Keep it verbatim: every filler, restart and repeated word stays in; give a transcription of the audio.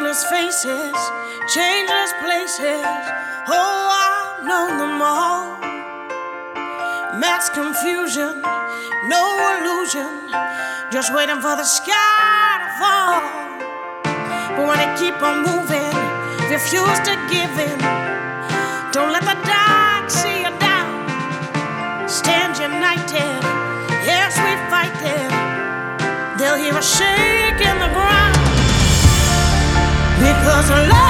nameless faces, changeless places. Oh, I've known them all. Max confusion, no illusion, just waiting for the sky to fall. But when they keep on moving, refuse to give in. Don't let the dark see you down. Stand united, yes, we fight them. They'll hear a shake in the ground. Because love